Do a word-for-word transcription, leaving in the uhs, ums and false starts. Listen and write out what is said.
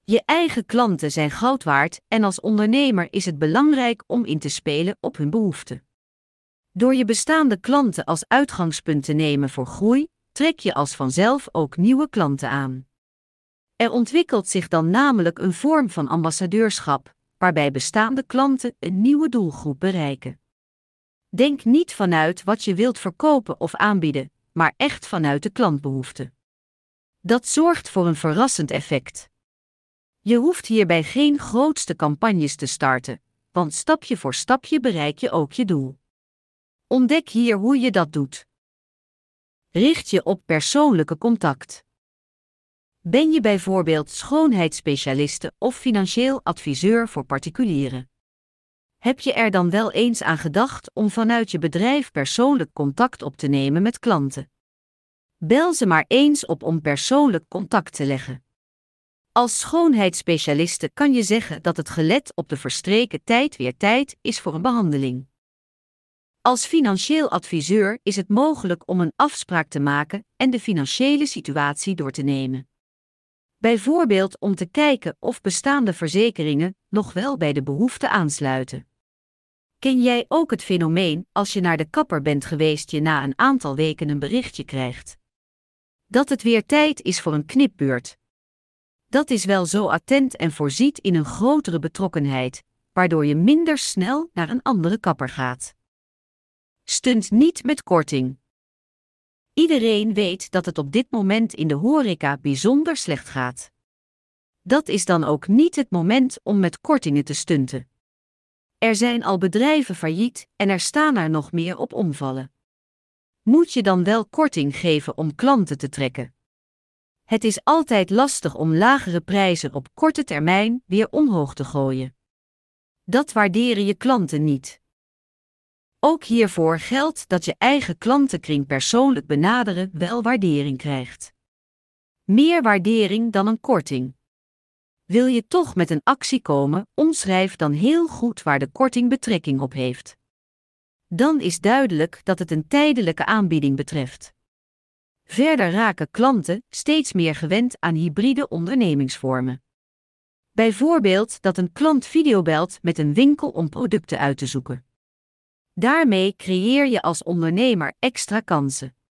Je eigen klanten zijn goud waard en als ondernemer is het belangrijk om in te spelen op hun behoeften. Door je bestaande klanten als uitgangspunt te nemen voor groei, trek je als vanzelf ook nieuwe klanten aan. Er ontwikkelt zich dan namelijk een vorm van ambassadeurschap, waarbij bestaande klanten een nieuwe doelgroep bereiken. Denk niet vanuit wat je wilt verkopen of aanbieden, maar echt vanuit de klantbehoeften. Dat zorgt voor een verrassend effect. Je hoeft hierbij geen grootste campagnes te starten, want stapje voor stapje bereik je ook je doel. Ontdek hier hoe je dat doet. Richt je op persoonlijke contact. Ben je bijvoorbeeld schoonheidsspecialiste of financieel adviseur voor particulieren? Heb je er dan wel eens aan gedacht om vanuit je bedrijf persoonlijk contact op te nemen met klanten? Bel ze maar eens op om persoonlijk contact te leggen. Als schoonheidsspecialiste kan je zeggen dat het gelet op de verstreken tijd weer tijd is voor een behandeling. Als financieel adviseur is het mogelijk om een afspraak te maken en de financiële situatie door te nemen. Bijvoorbeeld om te kijken of bestaande verzekeringen nog wel bij de behoeften aansluiten. Ken jij ook het fenomeen als je naar de kapper bent geweest je na een aantal weken een berichtje krijgt dat het weer tijd is voor een knipbeurt? Dat is wel zo attent en voorziet in een grotere betrokkenheid, waardoor je minder snel naar een andere kapper gaat. Stunt niet met korting. Iedereen weet dat het op dit moment in de horeca bijzonder slecht gaat. Dat is dan ook niet het moment om met kortingen te stunten. Er zijn al bedrijven failliet en er staan er nog meer op omvallen. Moet je dan wel korting geven om klanten te trekken? Het is altijd lastig om lagere prijzen op korte termijn weer omhoog te gooien. Dat waarderen je klanten niet. Ook hiervoor geldt dat je eigen klantenkring persoonlijk benaderen wel waardering krijgt. Meer waardering dan een korting. Wil je toch met een actie komen, omschrijf dan heel goed waar de korting betrekking op heeft. Dan is duidelijk dat het een tijdelijke aanbieding betreft. Verder raken klanten steeds meer gewend aan hybride ondernemingsvormen. Bijvoorbeeld dat een klant videobelt met een winkel om producten uit te zoeken. Daarmee creëer je als ondernemer extra kansen.